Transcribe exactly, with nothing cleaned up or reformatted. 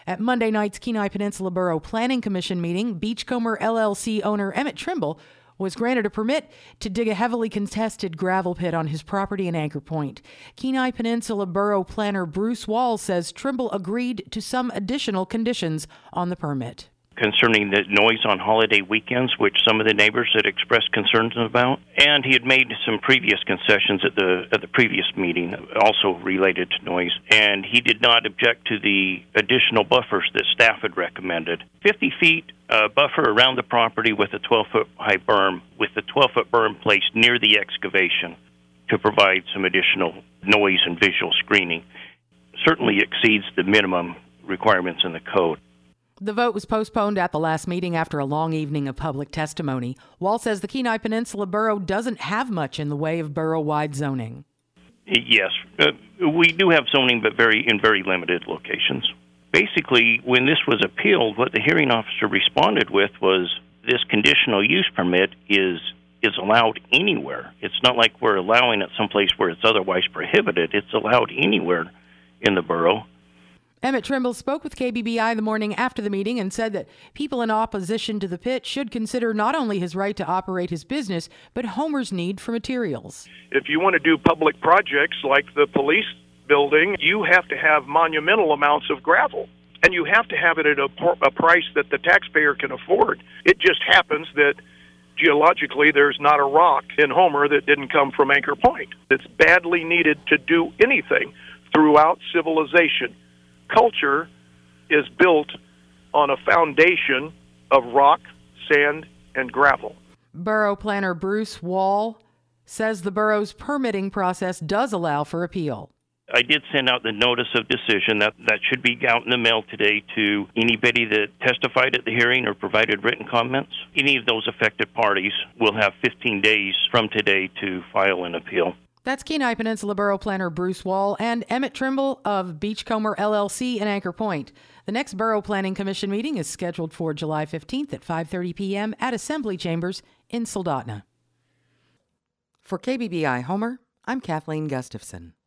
At Monday night's Kenai Peninsula Borough Planning Commission meeting, Beachcomber L L C owner Emmett Trimble was granted a permit to dig a heavily contested gravel pit on his property in Anchor Point. Kenai Peninsula Borough planner Bruce Wall says Trimble agreed to some additional conditions on the permit. Concerning the noise on holiday weekends, which some of the neighbors had expressed concerns about, and he had made some previous concessions at the at the previous meeting, also related to noise, and he did not object to the additional buffers that staff had recommended. fifty feet uh, buffer around the property with a twelve-foot high berm, with the twelve-foot berm placed near the excavation to provide some additional noise and visual screening. Certainly exceeds the minimum requirements in the code. The vote was postponed at the last meeting after a long evening of public testimony. Wall says the Kenai Peninsula Borough doesn't have much in the way of borough-wide zoning. Yes, uh, we do have zoning, but very in very limited locations. Basically, when this was appealed, what the hearing officer responded with was this conditional use permit is is allowed anywhere. It's not like we're allowing it someplace where it's otherwise prohibited. It's allowed anywhere in the borough. Emmett Trimble spoke with K B B I the morning after the meeting and said that people in opposition to the pit should consider not only his right to operate his business, but Homer's need for materials. If you want to do public projects like the police building, you have to have monumental amounts of gravel, and you have to have it at a, a price that the taxpayer can afford. It just happens that geologically there's not a rock in Homer that didn't come from Anchor Point. It's badly needed to do anything throughout civilization. Culture is built on a foundation of rock, sand, and gravel. Borough planner Bruce Wall says the borough's permitting process does allow for appeal. I did send out the notice of decision. That, that should be out in the mail today to anybody that testified at the hearing or provided written comments. Any of those affected parties will have fifteen days from today to file an appeal. That's Kenai Peninsula Borough planner Bruce Wall and Emmett Trimble of Beachcomber L L C in Anchor Point. The next Borough Planning Commission meeting is scheduled for July fifteenth at five thirty p.m. at Assembly Chambers in Soldotna. For K B B I Homer, I'm Kathleen Gustafson.